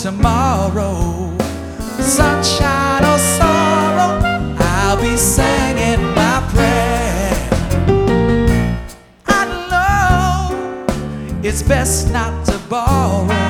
tomorrow. Sunshine or sorrow, I'll be singing my prayer. I know it's best not to borrow.